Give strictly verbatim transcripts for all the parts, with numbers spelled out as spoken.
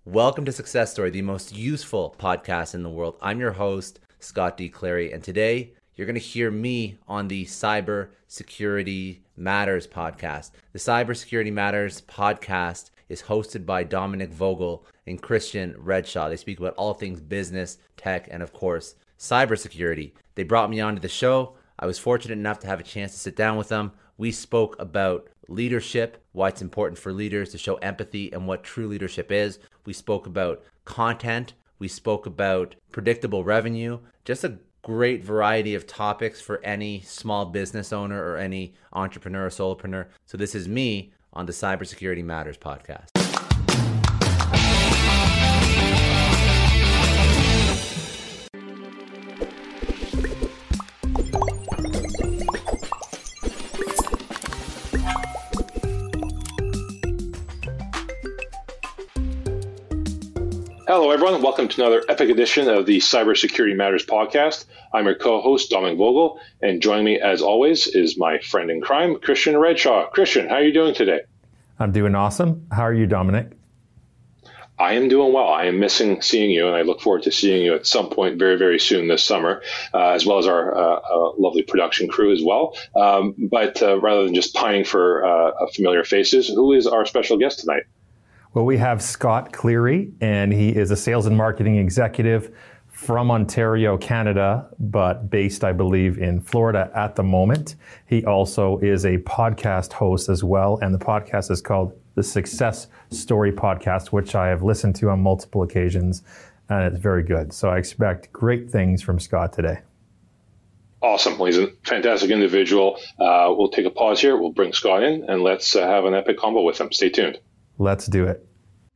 Welcome to Success Story, the most useful podcast in the world. I'm your host, Scott D. Clary, and today you're going to hear me on the Cyber Security Matters podcast. The Cyber Security Matters podcast is hosted by Dominic Vogel and Christian Redshaw. They speak about all things business, tech, and of course, cybersecurity. They brought me onto the show. I was fortunate enough to have a chance to sit down with them. We spoke about leadership, why it's important for leaders to show empathy and what true leadership is. We spoke about content. We spoke about predictable revenue, just a great variety of topics for any small business owner or any entrepreneur or solopreneur. So this is me on the Cybersecurity Matters podcast. Hello, everyone. Welcome to another epic edition of the Cybersecurity Matters podcast. I'm your co-host, Dominic Vogel, and joining me, as always, is my friend in crime, Christian Redshaw. Christian, how are you doing today? I'm doing awesome. How are you, Dominic? I am doing well. I am missing seeing you, and I look forward to seeing you at some point very, very soon this summer, uh, as well as our uh, uh, lovely production crew as well. Um, but uh, rather than just pining for uh, familiar faces, who is our special guest tonight? Well, we have Scott Cleary, and he is a sales and marketing executive from Ontario, Canada, but based, I believe, in Florida at the moment. He also is a podcast host as well, and the podcast is called the Success Story Podcast, which I have listened to on multiple occasions, and it's very good. So I expect great things from Scott today. Awesome. Well, he's a fantastic individual. Uh, we'll take a pause here. We'll bring Scott in, and let's uh, have an epic combo with him. Stay tuned. Let's do it.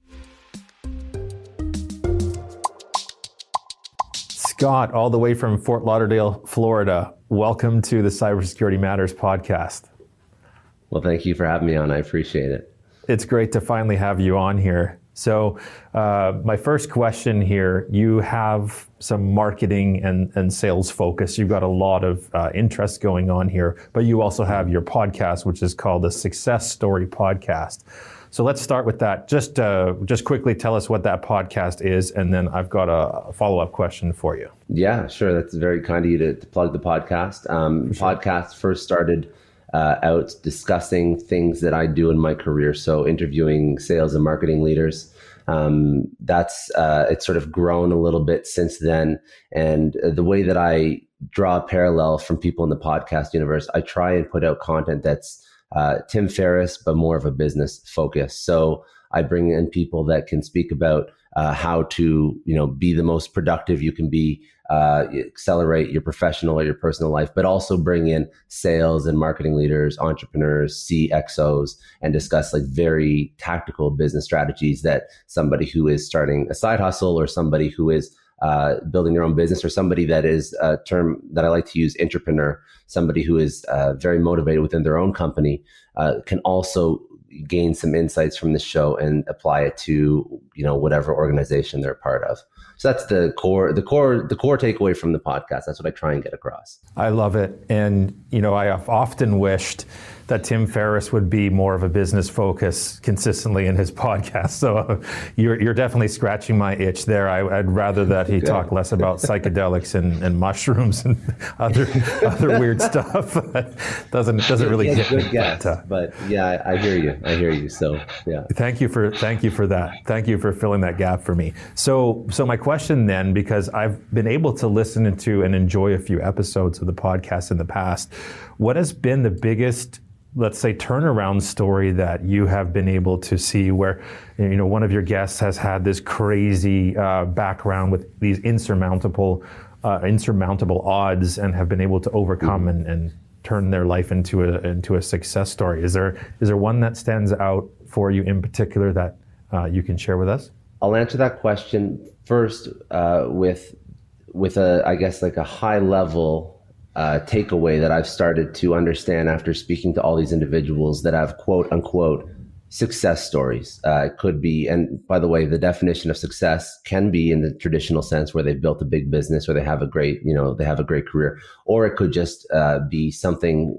Scott, all the way from Fort Lauderdale, Florida, welcome to the Cybersecurity Matters podcast. Well, thank you for having me on. I appreciate it. It's great to finally have you on here. So uh, my first question here, you have some marketing and, and sales focus. You've got a lot of uh, interest going on here, but you also have your podcast, which is called the Success Story Podcast. So let's start with that. Just uh, just quickly tell us what that podcast is, and then I've got a follow-up question for you. Yeah, sure. That's very kind of you to, to plug the podcast. Um, sure. Podcast first started uh, out discussing things that I do in my career. So interviewing sales and marketing leaders. Um, that's uh, it's sort of grown a little bit since then. And the way that I draw a parallel from people in the podcast universe, I try and put out content that's Uh, Tim Ferriss, but more of a business focus. So I bring in people that can speak about uh, how to, you know, be the most productive you can be, uh, accelerate your professional or your personal life, but also bring in sales and marketing leaders, entrepreneurs, C X Os, and discuss like very tactical business strategies that somebody who is starting a side hustle or somebody who is Uh, building their own business, or somebody that is a term that I like to use, entrepreneur, somebody who is uh, very motivated within their own company, uh, can also gain some insights from the show and apply it to, you know, whatever organization they're a part of. So that's the core, the core, the core takeaway from the podcast. That's what I try and get across. I love it. And, you know, I have often wished that Tim Ferriss would be more of a business focus consistently in his podcast. So uh, you're you're definitely scratching my itch there. I, I'd rather that he talk less about psychedelics and, and mushrooms and other other weird stuff. doesn't doesn't really yeah, get good me. Guess, But, uh, but yeah, I, I hear you. I hear you. So yeah. Thank you for thank you for that. Thank you for filling that gap for me. So so my question then, because I've been able to listen to and enjoy a few episodes of the podcast in the past, what has been the biggest, let's say, turnaround story that you have been able to see where, you know, one of your guests has had this crazy uh, background with these insurmountable, uh, insurmountable odds and have been able to overcome mm-hmm. and, and turn their life into a into a success story? Is there is there one that stands out for you in particular that uh, you can share with us? I'll answer that question first uh, with with a, I guess, like a high level uh, takeaway that I've started to understand after speaking to all these individuals that have quote unquote success stories. Uh, it could be, and by the way, the definition of success can be in the traditional sense where they've built a big business or they have a great, you know, they have a great career, or it could just uh, be something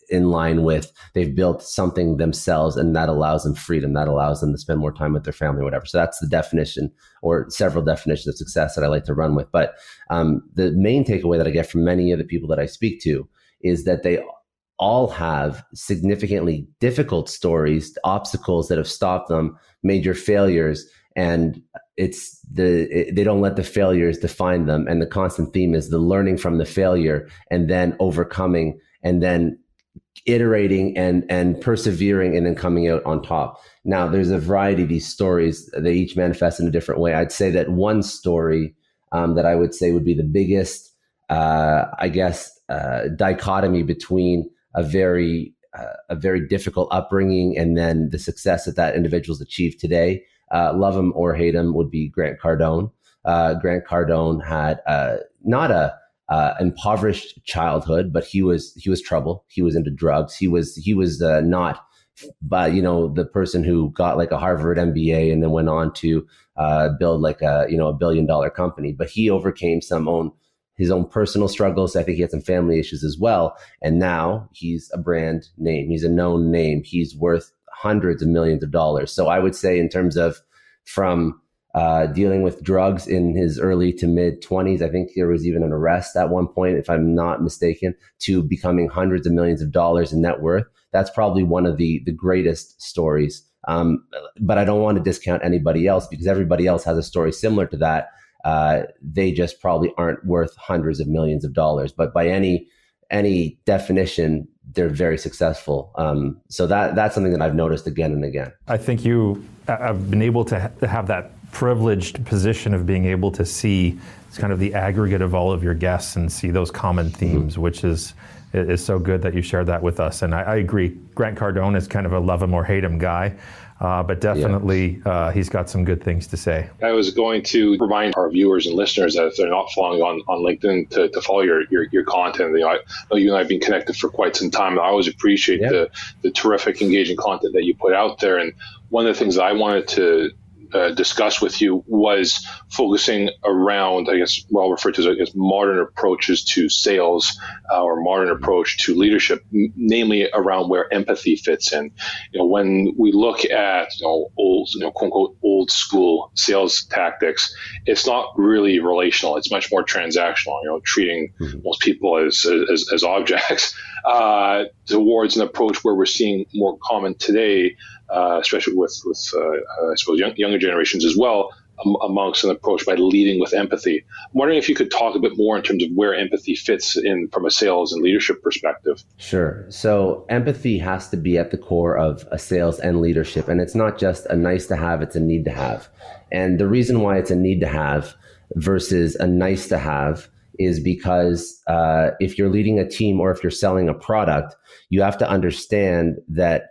in line with they've built something themselves, and that allows them freedom. That allows them to spend more time with their family or whatever. So that's the definition, or several definitions of success that I like to run with. But um, the main takeaway that I get from many of the people that I speak to is that they all have significantly difficult stories, obstacles that have stopped them, major failures, and it's the it, they don't let the failures define them. And the constant theme is the learning from the failure and then overcoming and then iterating and and persevering and then coming out on top. Now, there's a variety of these stories. They each manifest in a different way. I'd say that one story um, that I would say would be the biggest, uh, I guess, uh, dichotomy between a very uh, a very difficult upbringing and then the success that that individual's achieved today. Uh, love him or hate him would be Grant Cardone. Uh, Grant Cardone had uh, not a uh, impoverished childhood, but he was he was trouble. He was into drugs. He was he was uh, not, but you know, the person who got like a Harvard M B A and then went on to uh, build like a you know a billion dollar company. But he overcame some own. his own personal struggles. I think he had some family issues as well. And now he's a brand name. He's a known name. He's worth hundreds of millions of dollars. So I would say in terms of from uh, dealing with drugs in his early to mid twenties, I think there was even an arrest at one point, if I'm not mistaken, to becoming hundreds of millions of dollars in net worth. That's probably one of the, the greatest stories. Um, but I don't want to discount anybody else because everybody else has a story similar to that. Uh, they just probably aren't worth hundreds of millions of dollars, but by any any definition, they're very successful. Um, so that that's something that I've noticed again and again. I think you have been able to, ha- to have that privileged position of being able to see it's kind of the aggregate of all of your guests and see those common themes, mm-hmm. which is is so good that you shared that with us. And I, I agree, Grant Cardone is kind of a love him or hate him guy. Uh, but definitely, yeah. uh, he's got some good things to say. I was going to remind our viewers and listeners that if they're not following on, on LinkedIn to, to follow your, your, your content. You know, I know you and I have been connected for quite some time. And I always appreciate yeah. the, the terrific, engaging content that you put out there. And one of the things that I wanted to Uh, discuss with you was focusing around, I guess, well referred to as I guess, modern approaches to sales uh, or modern approach to leadership, n- namely around where empathy fits in. You know, when we look at you know old, you know, quote unquote, old school sales tactics, it's not really relational. It's much more transactional. You know, treating mm-hmm. most people as as, as objects uh, towards an approach where we're seeing more common today. Uh, especially with, with uh, uh, I suppose, young, younger generations as well, um, amongst an approach by leading with empathy. I'm wondering if you could talk a bit more in terms of where empathy fits in from a sales and leadership perspective. Sure. So empathy has to be at the core of a sales and leadership. And it's not just a nice to have, it's a need to have. And the reason why it's a need to have versus a nice to have is because uh, if you're leading a team or if you're selling a product, you have to understand that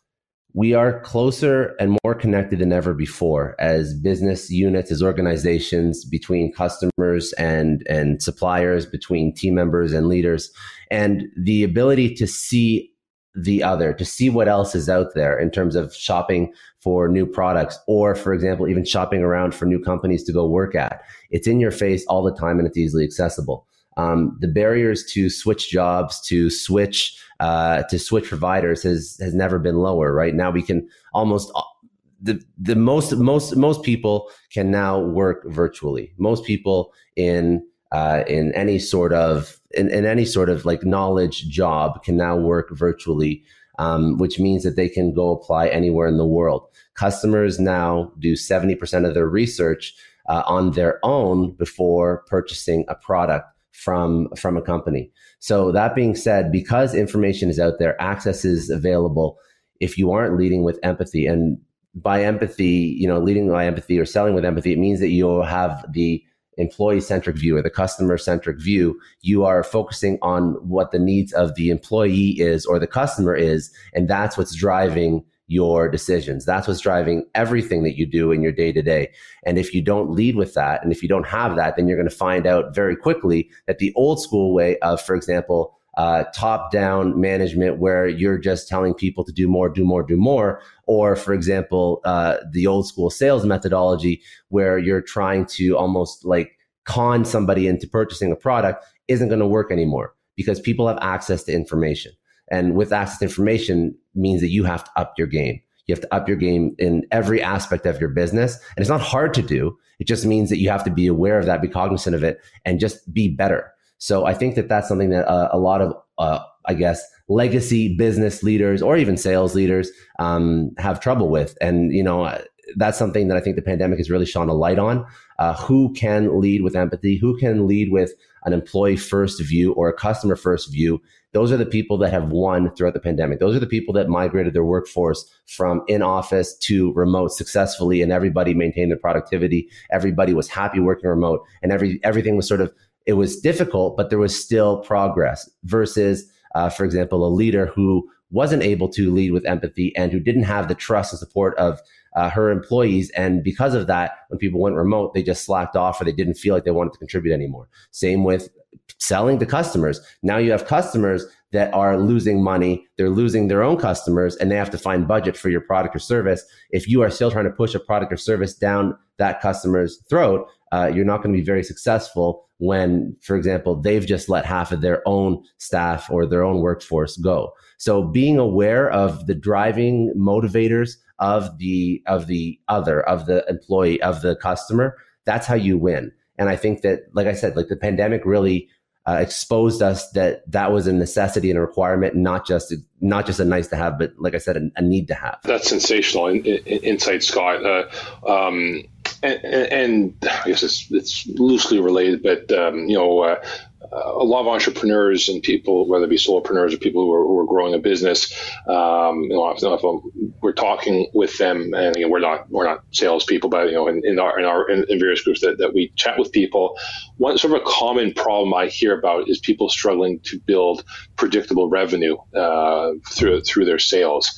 we are closer and more connected than ever before as business units, as organizations, between customers and, and suppliers, between team members and leaders. And the ability to see the other, to see what else is out there in terms of shopping for new products, or, for example, even shopping around for new companies to go work at. It's in your face all the time and it's easily accessible. Um, the barriers to switch jobs, to switch uh, to switch providers has has never been lower. Right now, we can almost the the most most most people can now work virtually. Most people in uh, in any sort of in, in any sort of like knowledge job can now work virtually, um, which means that they can go apply anywhere in the world. Customers now do seventy percent of their research uh, on their own before purchasing a product from from a company. So that being said, because information is out there, access is available. If you aren't leading with empathy, and by empathy, you know, leading by empathy or selling with empathy, it means that you'll have the employee-centric view or the customer-centric view. You are focusing on what the needs of the employee is or the customer is, and that's what's driving your decisions. That's what's driving everything that you do in your day-to-day. And if you don't lead with that, and if you don't have that, then you're going to find out very quickly that the old school way of, for example, uh, top-down management, where you're just telling people to do more, do more, do more, or, for example, uh, the old school sales methodology, where you're trying to almost like con somebody into purchasing a product, isn't going to work anymore because people have access to information. And with access to information means that you have to up your game. You have to up your game in every aspect of your business. And it's not hard to do. It just means that you have to be aware of that, be cognizant of it, and just be better. So I think that that's something that uh, a lot of, uh, I guess, legacy business leaders or even sales leaders um, have trouble with. And, you know, that's something that I think the pandemic has really shone a light on. Uh, who can lead with empathy? Who can lead with an employee first view or a customer first view? Those are the people that have won throughout the pandemic. Those are the people that migrated their workforce from in office to remote successfully, and everybody maintained their productivity. Everybody was happy working remote, and every everything was sort of, it was difficult, but there was still progress versus, uh, for example, a leader who wasn't able to lead with empathy and who didn't have the trust and support of uh, her employees. And because of that, when people went remote, they just slacked off or they didn't feel like they wanted to contribute anymore. Same with selling to customers. Now you have customers that are losing money. They're losing their own customers and they have to find budget for your product or service. If you are still trying to push a product or service down that customer's throat, uh, you're not going to be very successful when, for example, they've just let half of their own staff or their own workforce go. So being aware of the driving motivators of the of the other, of the employee, of the customer, that's how you win. And I think that, like I said, like the pandemic really uh, exposed us that that was a necessity and a requirement, not just not just a nice to have, but like I said, a, a need to have. That's sensational in, in, insight, Scott. Uh, um, and, and I guess it's, it's loosely related, but um, you know, uh, a lot of entrepreneurs and people, whether it be solopreneurs or people who are, who are growing a business, um, you know, if, if we're talking with them, and again, we're not we're not salespeople, but you know, in, in our in our in, in various groups that, that we chat with people, one sort of a common problem I hear about is people struggling to build predictable revenue uh, through through their sales.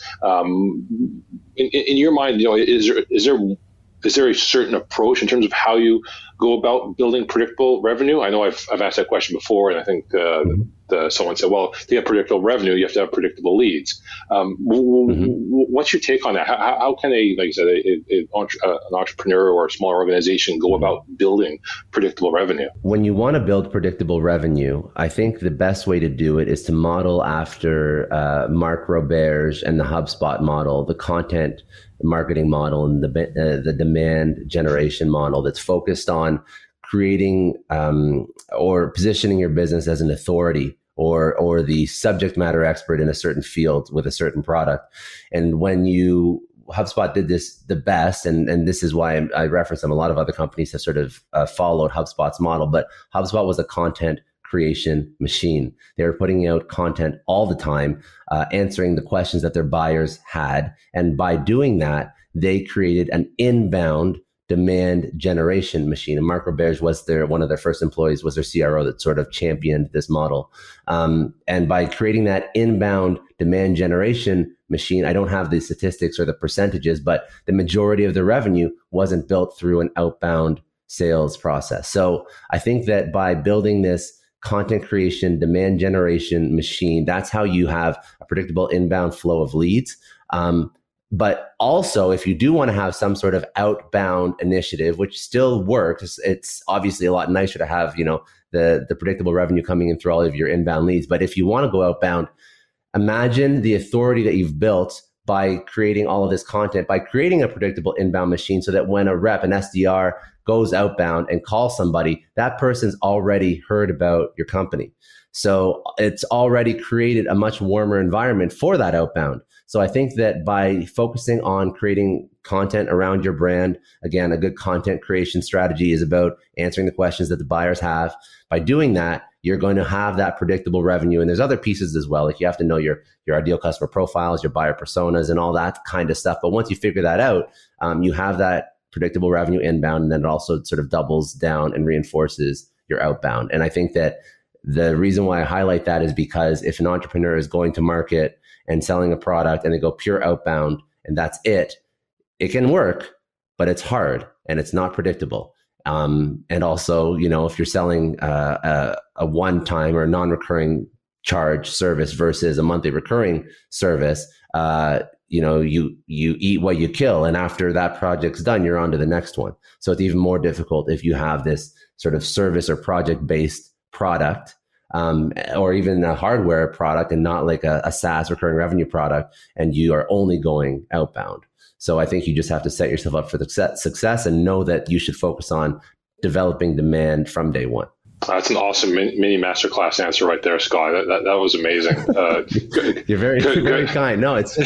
Um, in, in your mind, you know, is there is there Is there a certain approach in terms of how you go about building predictable revenue? I know I've I've asked that question before, and I think uh, mm-hmm. the, someone said, well, to get predictable revenue, you have to have predictable leads. Um, mm-hmm. What's your take on that? How, how can a, like I said, a, a, a, an entrepreneur or a smaller organization go about building predictable revenue? When you want to build predictable revenue, I think the best way to do it is to model after uh, Mark Roberge and the HubSpot model, the content marketing model and the uh, the demand generation model that's focused on creating um, or positioning your business as an authority or or the subject matter expert in a certain field with a certain product. And when you HubSpot did this the best, and, and this is why I, I reference them. A lot of other companies have sort of uh, followed HubSpot's model, but HubSpot was a content creation machine. They were putting out content all the time, uh, answering the questions that their buyers had. And by doing that, they created an inbound demand generation machine. And Mark Roberge was their, one of their first employees, was their C R O that sort of championed this model. Um, and by creating that inbound demand generation machine, I don't have the statistics or the percentages, but the majority of the revenue wasn't built through an outbound sales process. So I think that by building this content creation, demand generation machine, that's how you have a predictable inbound flow of leads. Um, but also, if you do want to have some sort of outbound initiative, which still works, it's, it's obviously a lot nicer to have, you know, the, the predictable revenue coming in through all of your inbound leads. But if you want to go outbound, imagine the authority that you've built by creating all of this content, by creating a predictable inbound machine so that when a rep, an S D R, goes outbound and calls somebody, that person's already heard about your company. So it's already created a much warmer environment for that outbound. So I think that by focusing on creating content around your brand, again, a good content creation strategy is about answering the questions that the buyers have. By doing that, you're going to have that predictable revenue. And there's other pieces as well. Like you have to know your, your ideal customer profiles, your buyer personas, and all that kind of stuff. But once you figure that out, um, you have that predictable revenue inbound, and then it also sort of doubles down and reinforces your outbound. And I think that the reason why I highlight that is because if an entrepreneur is going to market and selling a product and they go pure outbound and that's it, it can work, but it's hard and it's not predictable. Um, and also, you know, if you're selling uh, a, a one-time or non-recurring charge service versus a monthly recurring service, uh, you know, you, you eat what you kill. And after that project's done, you're on to the next one. So it's even more difficult if you have this sort of service or project-based product um, or even a hardware product and not like a, a SaaS recurring revenue product, and you are only going outbound. So I think you just have to set yourself up for the success and know that you should focus on developing demand from day one. That's an awesome mini masterclass answer right there, Scott. That, that, that was amazing. Uh, You're very, good, very good. kind. No, it's.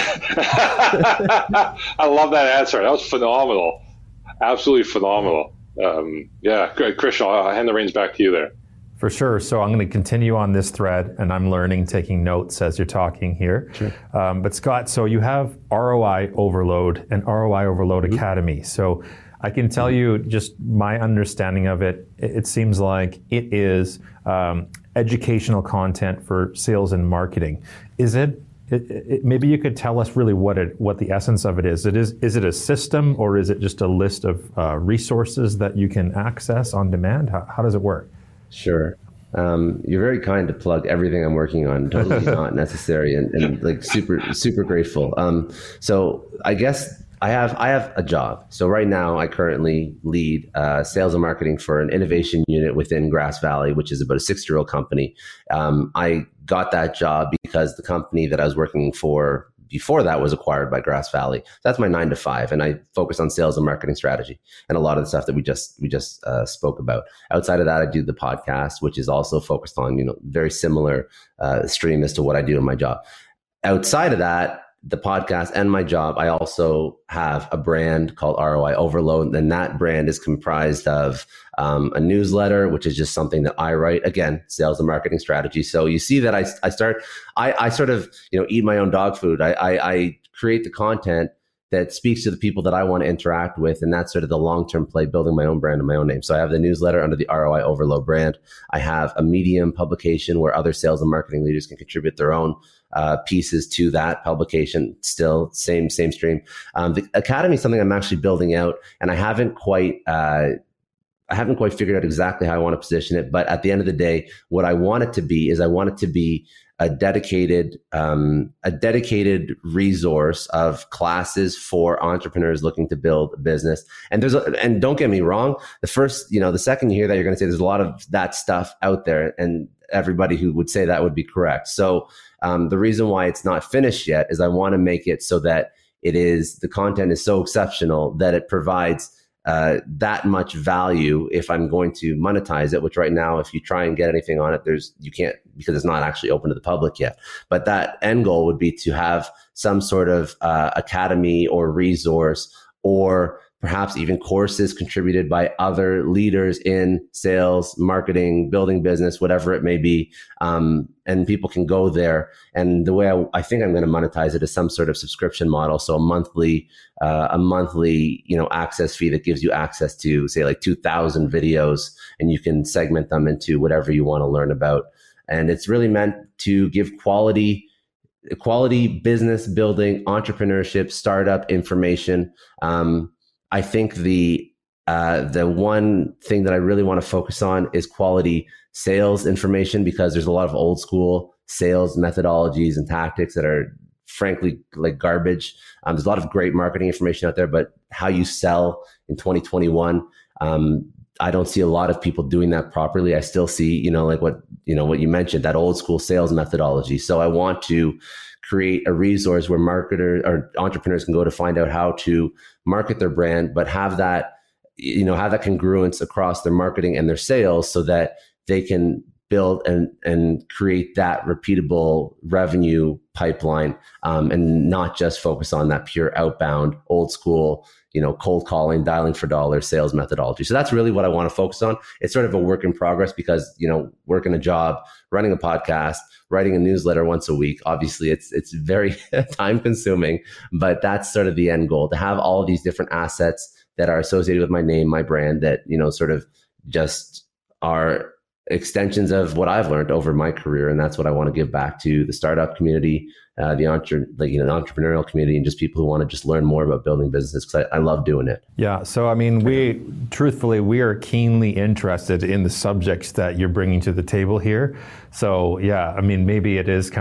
I love that answer. That was phenomenal. Absolutely phenomenal. Um, yeah, Christian, I'll hand the reins back to you there. For sure. So I'm going to continue on this thread, and I'm learning, taking notes as you're talking here. Sure. Um, but Scott, so you have R O I Overload and R O I Overload mm-hmm. Academy. So I can tell you just my understanding of it, it seems like it is um, educational content for sales and marketing. Is it, it, it, maybe you could tell us really what it, what the essence of it is. It is, is it a system, or is it just a list of uh, resources that you can access on demand? How, how does it work? Sure. Um, you're very kind to plug everything I'm working on. Totally not necessary, and, and like super, super grateful. Um, so I guess I have I have a job. So right now I currently lead uh, sales and marketing for an innovation unit within Grass Valley, which is about a six-year-old company. Um, I got that job because the company that I was working for before that was acquired by Grass Valley. That's my nine to five, and I focus on sales and marketing strategy and a lot of the stuff that we just we just uh, spoke about. Outside of that, I do the podcast, which is also focused on, you know, very similar uh, stream as to what I do in my job. Outside of that, the podcast and my job, I also have a brand called R O I Overload, and that brand is comprised of um, a newsletter, which is just something that I write. Again, sales and marketing strategy. So you see that I, I start, I, I sort of, you know, eat my own dog food. I, I, I create the content that speaks to the people that I want to interact with, and that's sort of the long-term play, building my own brand and my own name. So I have the newsletter under the R O I Overload brand. I have a Medium publication where other sales and marketing leaders can contribute their own uh, pieces to that publication. Still same same stream. Um, the Academy is something I'm actually building out, and I haven't quite uh, I haven't quite figured out exactly how I want to position it. But at the end of the day, what I want it to be is I want it to be a dedicated, um, a dedicated resource of classes for entrepreneurs looking to build a business. And there's, a, and don't get me wrong, the first, you know, the second you hear that, you're going to say there's a lot of that stuff out there, and everybody who would say that would be correct. So um, the reason why it's not finished yet is I want to make it so that it is, the content is so exceptional that it provides Uh, that much value if I'm going to monetize it, which right now, if you try and get anything on it, there's, you can't, because it's not actually open to the public yet. But that end goal would be to have some sort of uh, academy or resource, or perhaps even courses contributed by other leaders in sales, marketing, building business, whatever it may be. Um, and people can go there. And the way I, I think I'm going to monetize it is some sort of subscription model. So a monthly, uh, a monthly, you know, access fee that gives you access to, say, like two thousand videos, and you can segment them into whatever you want to learn about. And it's really meant to give quality quality business building, entrepreneurship, startup information. Um, I think the uh, the one thing that I really want to focus on is quality sales information, because there's a lot of old school sales methodologies and tactics that are frankly like garbage. Um, there's a lot of great marketing information out there, but how you sell in twenty twenty-one, um, I don't see a lot of people doing that properly. I still see, you know, like what, you know, what you mentioned, that old school sales methodology. So I want to create a resource where marketers or entrepreneurs can go to find out how to market their brand, but have that, you know, have that congruence across their marketing and their sales, so that they can build and and create that repeatable revenue pipeline, um, and not just focus on that pure outbound, old school, you know, cold calling, dialing for dollars sales methodology. So that's really what I want to focus on. It's sort of a work in progress, because, you know, working a job, running a podcast, writing a newsletter once a week, obviously it's it's very time consuming, but that's sort of the end goal, to have all of these different assets that are associated with my name, my brand, that, you know, sort of just are extensions of what I've learned over my career. And that's what I want to give back to the startup community, uh, the entre- like, you know, the entrepreneurial community, and just people who want to just learn more about building businesses, because I, I love doing it. Yeah. So, I mean, we, truthfully, we are keenly interested in the subjects that you're bringing to the table here. So, yeah, I mean, maybe it is kind of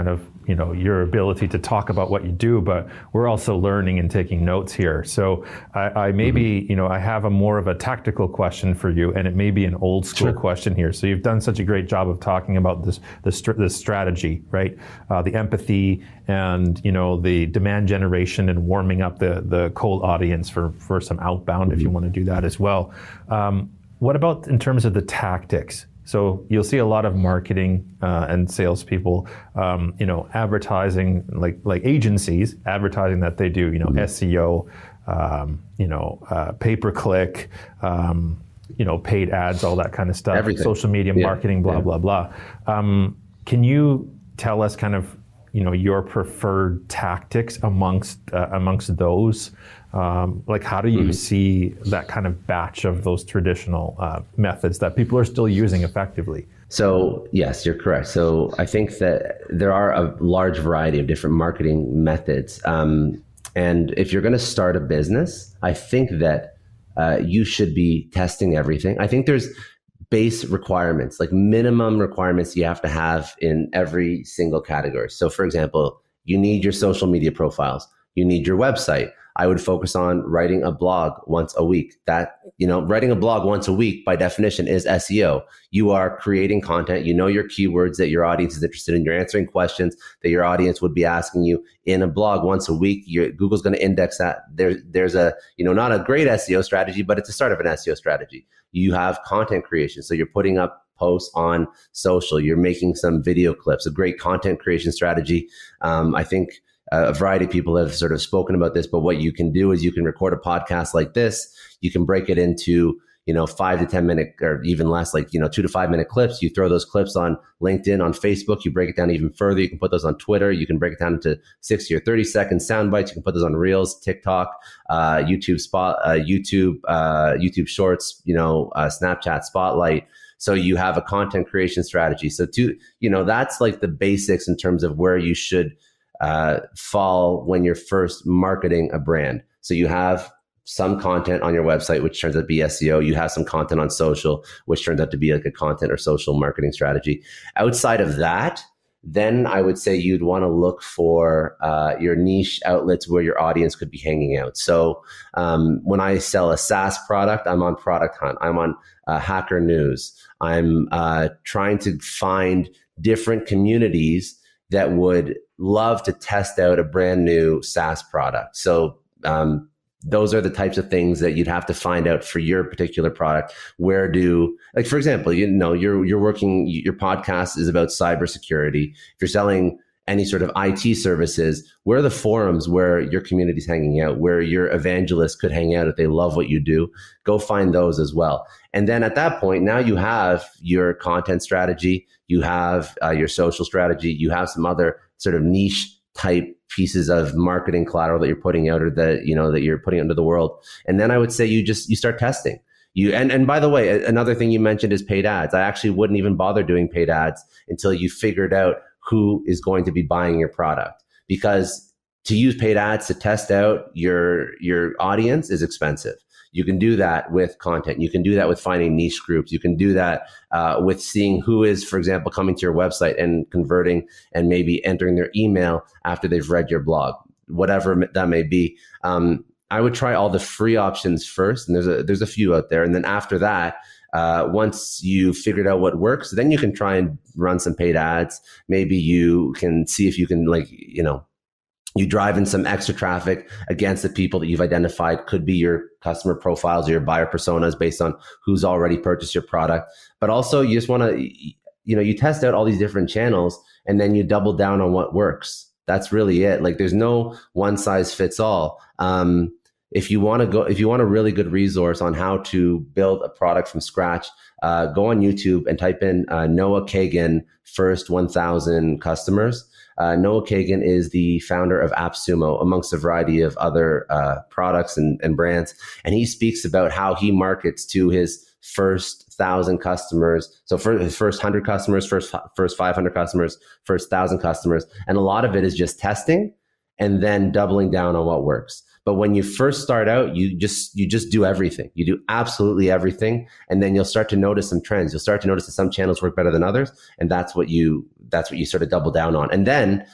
you know, your ability to talk about what you do, but we're also learning and taking notes here. So I, I maybe, mm-hmm. you know, I have a more of a tactical question for you, and it may be an old school sure. question here. So you've done such a great job of talking about this, this, this strategy, right? Uh, the empathy and, you know, the demand generation and warming up the, the cold audience for, for some outbound, mm-hmm. if you want to do that as well. Um, what about in terms of the tactics? So you'll see a lot of marketing uh, and salespeople, um, you know, advertising, like like agencies advertising that they do, you know, mm-hmm. S E O, um, you know, uh, pay-per-click, um, you know, paid ads, all that kind of stuff, Everything. social media yeah. marketing, blah, yeah. blah, blah. Um, can you tell us kind of, you know, your preferred tactics amongst uh, amongst those? Um, like, how do you mm-hmm. see that kind of batch of those traditional uh, methods that people are still using effectively? So, yes, you're correct. So I think that there are a large variety of different marketing methods. Um, and if you're going to start a business, I think that uh, you should be testing everything. I think there's base requirements, like minimum requirements you have to have in every single category. So, for example, you need your social media profiles. You need your website. I would focus on writing a blog once a week. That, you know, writing a blog once a week by definition is S E O. You are creating content. You know your keywords that your audience is interested in. You're answering questions that your audience would be asking you in a blog once a week. You're, Google's going to index that. There, there's a, you know, not a great S E O strategy, but it's a start of an S E O strategy. You have content creation. So you're putting up posts on social. You're making some video clips, a great content creation strategy. Um, I think a variety of people have sort of spoken about this, but what you can do is you can record a podcast like this. You can break it into, you know, five to ten minute or even less, like, you know, two to five minute clips. You throw those clips on LinkedIn, on Facebook. You break it down even further. You can put those on Twitter. You can break it down into sixty or thirty second sound bites. You can put those on Reels, TikTok, uh, YouTube spot, uh, YouTube, uh, YouTube Shorts, you know, uh, Snapchat Spotlight. So you have a content creation strategy. So to, you know, that's like the basics in terms of where you should uh, fall when you're first marketing a brand. So you have some content on your website, which turns out to be S E O. You have some content on social, which turns out to be like a content or social marketing strategy. Outside of that, then I would say you'd want to look for uh, your niche outlets where your audience could be hanging out. So um, when I sell a SaaS product, I'm on Product Hunt. I'm on uh, Hacker News. I'm uh, trying to find different communities that would love to test out a brand new SaaS product. So um, those are the types of things that you'd have to find out for your particular product. Where do, like, for example, you know, you're you're working, your podcast is about cybersecurity. If you're selling any sort of I T services, where are the forums where your community's hanging out, where your evangelists could hang out if they love what you do? Go find those as well. And then at that point, now you have your content strategy, you have uh, your social strategy, you have some other sort of niche type pieces of marketing collateral that you're putting out, or that, you know, that you're putting into the world. And then I would say you just, you start testing. You, and, and by the way, another thing you mentioned is paid ads. I actually wouldn't even bother doing paid ads until you figured out who is going to be buying your product, because to use paid ads to test out your, your audience is expensive. You can do that with content. You can do that with finding niche groups. You can do that uh, with seeing who is, for example, coming to your website and converting and maybe entering their email after they've read your blog, whatever that may be. Um, I would try all the free options first, and there's a there's a few out there. And then after that, uh, once you figured out what works, then you can try and run some paid ads. Maybe you can see if you can, like, you know, you drive in some extra traffic against the people that you've identified could be your customer profiles or your buyer personas based on who's already purchased your product. But also you just want to, you know, you test out all these different channels and then you double down on what works. That's really it. Like, there's no one size fits all. Um, if you want to go, if you want a really good resource on how to build a product from scratch, uh, go on YouTube and type in uh, Noah Kagan first one thousand customers. Uh, Noah Kagan is the founder of AppSumo, amongst a variety of other uh, products and, and brands. And he speaks about how he markets to his first thousand customers. So for his first hundred customers, first, first five hundred customers, first thousand customers. And a lot of it is just testing and then doubling down on what works. But when you first start out, you just you just do everything. You do absolutely everything, and then you'll start to notice some trends. You'll start to notice that some channels work better than others, and that's what you that's what you sort of double down on. And then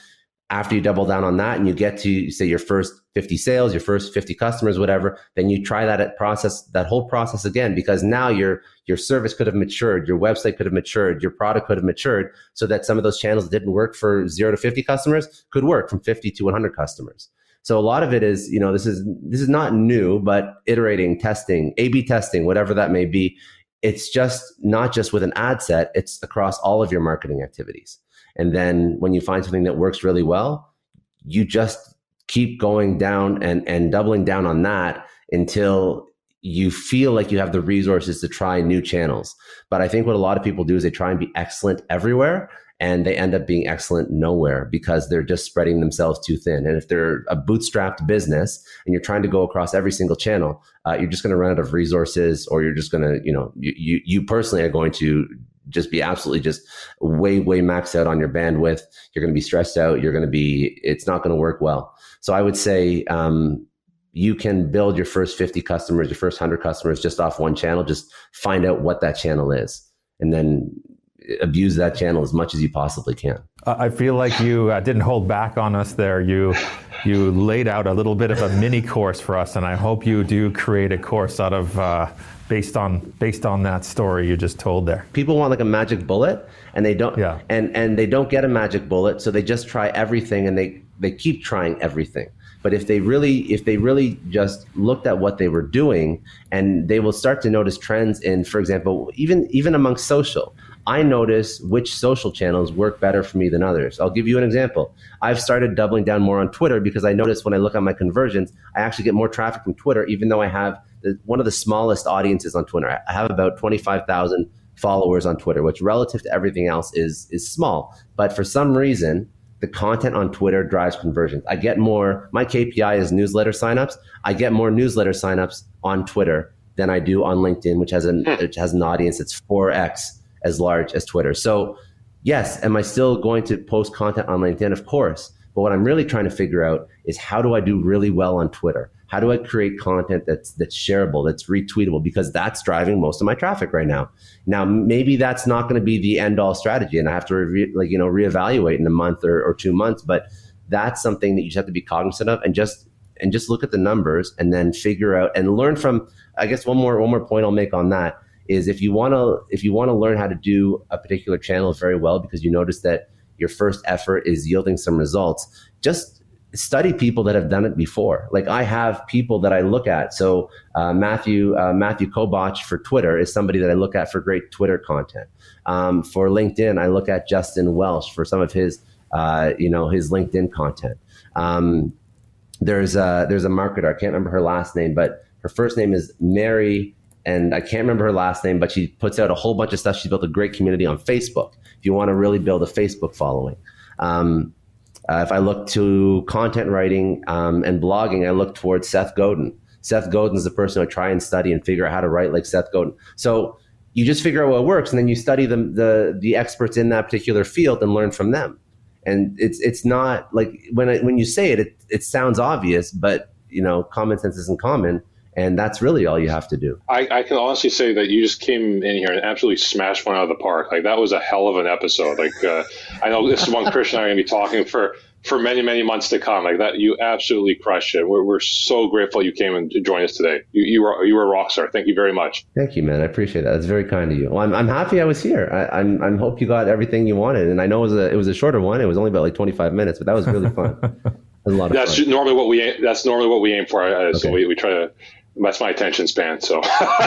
after you double down on that and you get to say your first fifty sales, your first fifty customers, whatever, then you try that at process, that whole process again, because now your, your service could have matured, your website could have matured, your product could have matured, so that some of those channels that didn't work for zero to fifty customers could work from fifty to one hundred customers. So a lot of it is, you know, this is, this is not new, but iterating, testing, A B testing, whatever that may be. It's just not just with an ad set, it's across all of your marketing activities. And then when you find something that works really well, you just keep going down and, and doubling down on that until you feel like you have the resources to try new channels. But I think what a lot of people do is they try and be excellent everywhere, and they end up being excellent nowhere because they're just spreading themselves too thin. And if they're a bootstrapped business and you're trying to go across every single channel, uh, you're just going to run out of resources, or you're just going to, you know, you, you, you personally are going to just be absolutely just way, way maxed out on your bandwidth. You're going to be stressed out. You're going to be, it's not going to work well. So I would say um, you can build your first fifty customers, your first one hundred customers just off one channel. Just find out what that channel is and then abuse that channel as much as you possibly can. I feel like you uh, didn't hold back on us there. You you laid out a little bit of a mini course for us, and I hope you do create a course out of uh, based on based on that story you just told there. People want like a magic bullet, and they don't. Yeah. And and they don't get a magic bullet, so they just try everything, and they they keep trying everything. But if they really if they really just looked at what they were doing, and they will start to notice trends in, for example, even even amongst social. I notice which social channels work better for me than others. I'll give you an example. I've started doubling down more on Twitter because I notice when I look at my conversions, I actually get more traffic from Twitter, even though I have the, one of the smallest audiences on Twitter. I have about twenty-five thousand followers on Twitter, which relative to everything else is, is small. But for some reason, the content on Twitter drives conversions. I get more, my K P I is newsletter signups. I get more newsletter signups on Twitter than I do on LinkedIn, which has an, which has an audience that's four X as large as Twitter. So yes, am I still going to post content on LinkedIn? Of course. But what I'm really trying to figure out is how do I do really well on Twitter? How do I create content that's that's shareable, that's retweetable? Because that's driving most of my traffic right now. Now, maybe that's not going to be the end all strategy, and I have to re- like you know reevaluate in a month or, or two months. But that's something that you just have to be cognizant of, and just and just look at the numbers and then figure out and learn from. I guess one more one more point I'll make on that is if you want to if you want to learn how to do a particular channel very well because you notice that your first effort is yielding some results, just study people that have done it before. Like I have people that I look at. So uh, Matthew uh, Matthew Kobach for Twitter is somebody that I look at for great Twitter content. Um, for LinkedIn, I look at Justin Welsh for some of his uh, you know his LinkedIn content. Um, there's a, there's a marketer, I can't remember her last name, but her first name is Mary. And I can't remember her last name, but she puts out a whole bunch of stuff. She's built a great community on Facebook if you want to really build a Facebook following. Um, uh, if I look to content writing um, and blogging, I look towards Seth Godin. Seth Godin is the person I try and study and figure out how to write like Seth Godin. So you just figure out what works, and then you study the, the, the experts in that particular field and learn from them. And it's it's not like when I, when you say it, it, it sounds obvious, but you know, common sense isn't common. And that's really all you have to do. I, I can honestly say that you just came in here and absolutely smashed one out of the park. Like that was a hell of an episode. Like uh, I know this is one Christian and I are going to be talking for, for many, many months to come. Like that, you absolutely crushed it. We're, we're so grateful you came and joined us today. You, you were you were a rock star. Thank you very much. Thank you, man. I appreciate that. That's very kind of you. Well, I'm I'm happy I was here. I I'm I'm hope you got everything you wanted. And I know it was a it was a shorter one. It was only about like twenty-five minutes, but that was really fun. It was a lot of that's fun. normally what we that's normally what we aim for. Uh, Okay. So we, we try to. That's my attention span. So,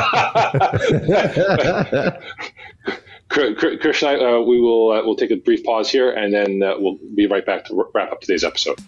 Christian, uh, we will uh, we'll take a brief pause here, and then uh, we'll be right back to wrap up today's episode.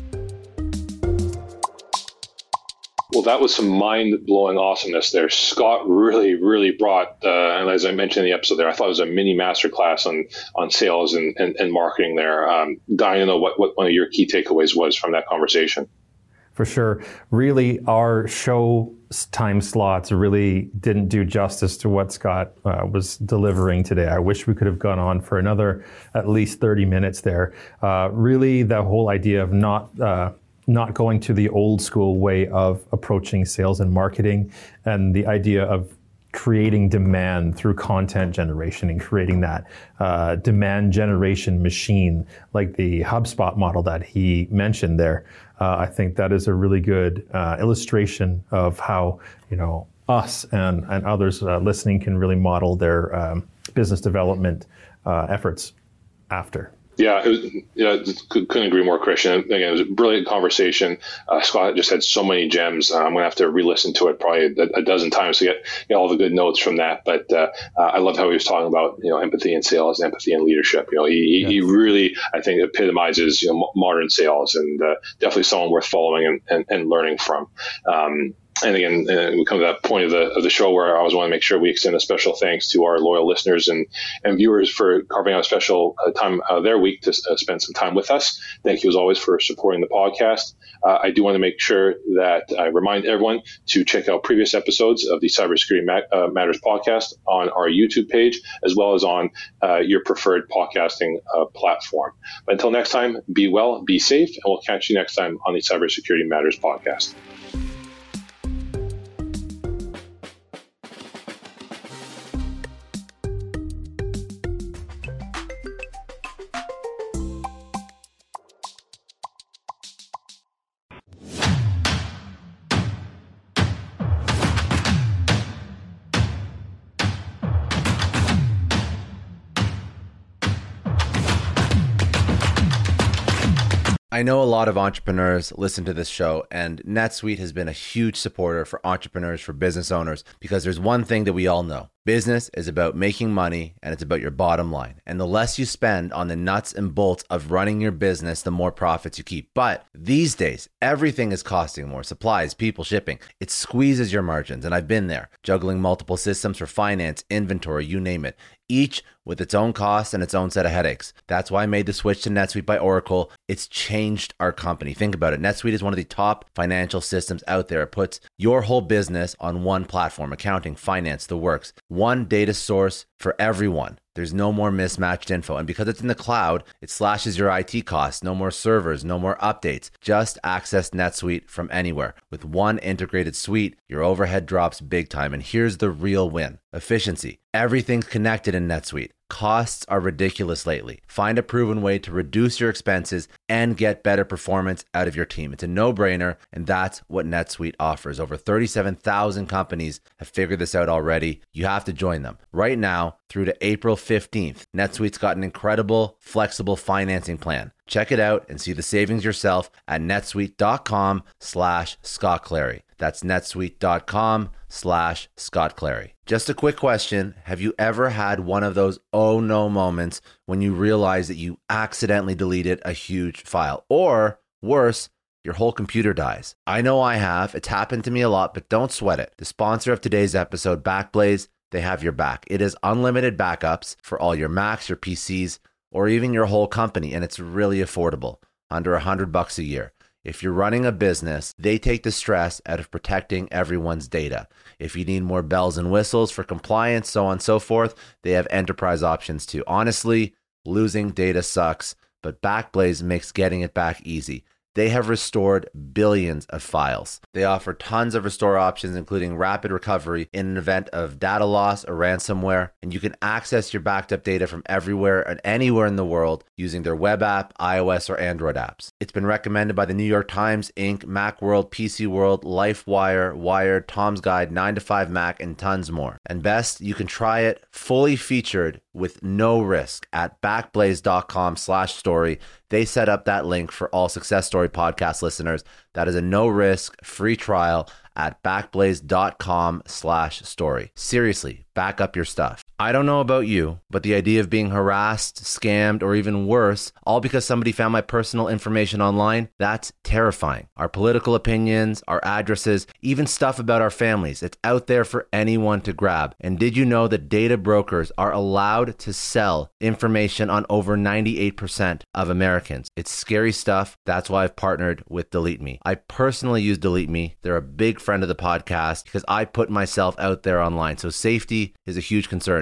Well, that was some mind-blowing awesomeness there. Scott really, really brought, uh, and as I mentioned in the episode there, I thought it was a mini masterclass on on sales and, and, and marketing there. Um, Dying to know what, what one of your key takeaways was from that conversation. For sure. Really, our show time slots really didn't do justice to what Scott uh, was delivering today. I wish we could have gone on for another at least thirty minutes there. Uh, really, the whole idea of not uh, not going to the old school way of approaching sales and marketing, and the idea of creating demand through content generation and creating that uh, demand generation machine, like the HubSpot model that he mentioned there. Uh, I think that is a really good uh, illustration of how, you know, us and, and others uh, listening can really model their um, business development uh, efforts after. Yeah, it was, yeah, couldn't agree more, Christian. Again, it was a brilliant conversation. Uh, Scott just had so many gems. Uh, I'm going to have to re-listen to it probably a, a dozen times to get, get all the good notes from that. But uh, uh, I loved how he was talking about, you know, empathy in sales, empathy in leadership. You know, he, yeah. he really, I think, epitomizes, you know, modern sales, and uh, definitely someone worth following and, and, and learning from. Um, And again, uh, we come to that point of the of the show where I always want to make sure we extend a special thanks to our loyal listeners and, and viewers for carving out a special uh, time out of their week to uh, spend some time with us. Thank you, as always, for supporting the podcast. Uh, I do want to make sure that I remind everyone to check out previous episodes of the Cybersecurity Ma- uh, Matters podcast on our YouTube page, as well as on uh, your preferred podcasting uh, platform. But until next time, be well, be safe, and we'll catch you next time on the Cybersecurity Matters podcast. I know a lot of entrepreneurs listen to this show, and NetSuite has been a huge supporter for entrepreneurs, for business owners, because there's one thing that we all know. Business is about making money, and it's about your bottom line. And the less you spend on the nuts and bolts of running your business, the more profits you keep. But these days, everything is costing more. Supplies, people, shipping. It squeezes your margins, and I've been there, juggling multiple systems for finance, inventory, you name it, each with its own costs and its own set of headaches. That's why I made the switch to NetSuite by Oracle. It's changed our company. Think about it. NetSuite is one of the top financial systems out there. It puts your whole business on one platform: accounting, finance, the works. One data source for everyone. There's no more mismatched info. And because it's in the cloud, it slashes your I T costs. No more servers, no more updates. Just access NetSuite from anywhere. With one integrated suite, your overhead drops big time. And here's the real win: efficiency. Everything's connected in NetSuite. Costs are ridiculous lately. Find a proven way to reduce your expenses and get better performance out of your team. It's a no-brainer, and that's what NetSuite offers. Over thirty-seven thousand companies have figured this out already. You have to join them. Right now, through to April fifteenth, NetSuite's got an incredible, flexible financing plan. Check it out and see the savings yourself at netsuite.com slash Scott Clary. That's netsuite.com slash Scott Clary. Just a quick question. Have you ever had one of those oh no moments when you realize that you accidentally deleted a huge file? Or worse, your whole computer dies. I know I have. It's happened to me a lot, but don't sweat it. The sponsor of today's episode, Backblaze, they have your back. It is unlimited backups for all your Macs, your P Cs, or even your whole company, and it's really affordable, under a hundred bucks a year. If you're running a business, they take the stress out of protecting everyone's data. If you need more bells and whistles for compliance, so on and so forth, they have enterprise options too. Honestly, losing data sucks, but Backblaze makes getting it back easy. They have restored billions of files. They offer tons of restore options, including rapid recovery in an event of data loss or ransomware. And you can access your backed up data from everywhere and anywhere in the world using their web app, iOS, or Android apps. It's been recommended by the New York Times, Incorporated, Macworld, P C World, LifeWire, Wired, Tom's Guide, nine to five Mac, and tons more. And best, you can try it fully featured with no risk at backblaze.com slash story. They set up that link for all Success Story podcast listeners. That is a no-risk, free trial at backblaze.com slash story. Seriously, back up your stuff. I don't know about you, but the idea of being harassed, scammed, or even worse, all because somebody found my personal information online, that's terrifying. Our political opinions, our addresses, even stuff about our families, it's out there for anyone to grab. And did you know that data brokers are allowed to sell information on over ninety-eight percent of Americans? It's scary stuff. That's why I've partnered with Delete Me. I personally use Delete Me. They're a big friend of the podcast because I put myself out there online. So safety is a huge concern.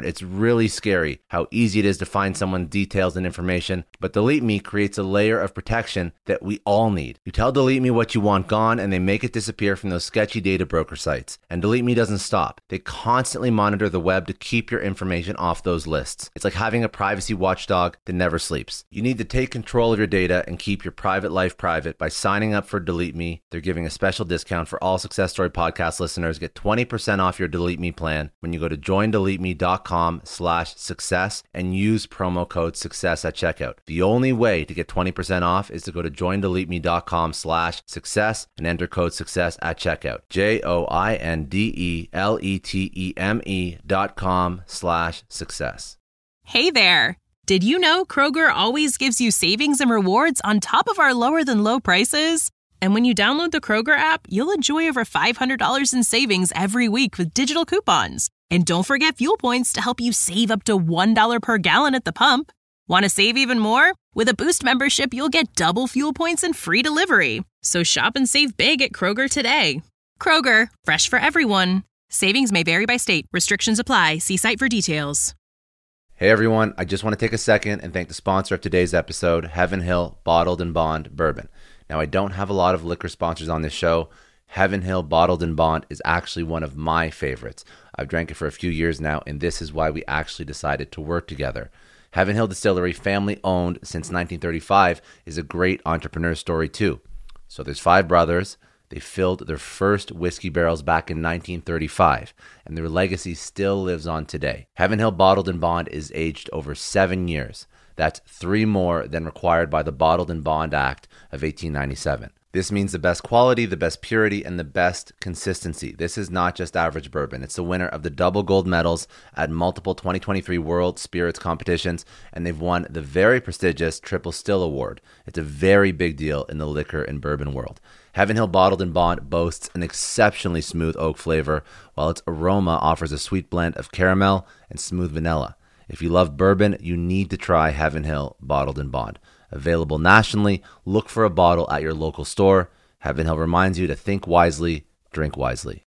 it's really scary how easy it is to find someone's details and information, but Delete Me creates a layer of protection that we all need. You tell Delete Me what you want gone, and they make it disappear from those sketchy data broker sites. And Delete Me doesn't stop. They constantly monitor the web to keep your information off those lists. It's like having a privacy watchdog that never sleeps. You need to take control of your data and keep your private life private by signing up for Delete Me. They're giving a special discount for all Success Story podcast listeners. Get twenty percent off your Delete Me plan when you go to joindeleteme.com slash success and use promo code success at checkout. The only way to get twenty percent off is to go to joindeleteme.com slash success and enter code success at checkout. J O I N D E L E T E M E dot com slash success. Hey there. Did you know Kroger always gives you savings and rewards on top of our lower than low prices? And when you download the Kroger app, you'll enjoy over five hundred dollars in savings every week with digital coupons. And don't forget fuel points to help you save up to one dollar per gallon at the pump. Want to save even more? With a Boost membership, you'll get double fuel points and free delivery. So shop and save big at Kroger today. Kroger, fresh for everyone. Savings may vary by state. Restrictions apply. See site for details. Hey everyone, I just want to take a second and thank the sponsor of today's episode, Heaven Hill Bottled and Bond Bourbon. Now, I don't have a lot of liquor sponsors on this show. Heaven Hill Bottled and Bond is actually one of my favorites. I've drank it for a few years now, and this is why we actually decided to work together. Heaven Hill Distillery, family owned since nineteen thirty-five, is a great entrepreneur story too. So there's five brothers. They filled their first whiskey barrels back in nineteen thirty-five, and their legacy still lives on today. Heaven Hill Bottled and Bond is aged over seven years. That's three more than required by the Bottled and Bond Act of eighteen ninety-seven. This means the best quality, the best purity, and the best consistency. This is not just average bourbon. It's the winner of the double gold medals at multiple twenty twenty-three World Spirits competitions, and they've won the very prestigious Triple Still Award. It's a very big deal in the liquor and bourbon world. Heaven Hill Bottled and Bond boasts an exceptionally smooth oak flavor, while its aroma offers a sweet blend of caramel and smooth vanilla. If you love bourbon, you need to try Heaven Hill Bottled and Bond. Available nationally, look for a bottle at your local store. Heaven Hill reminds you to think wisely, drink wisely.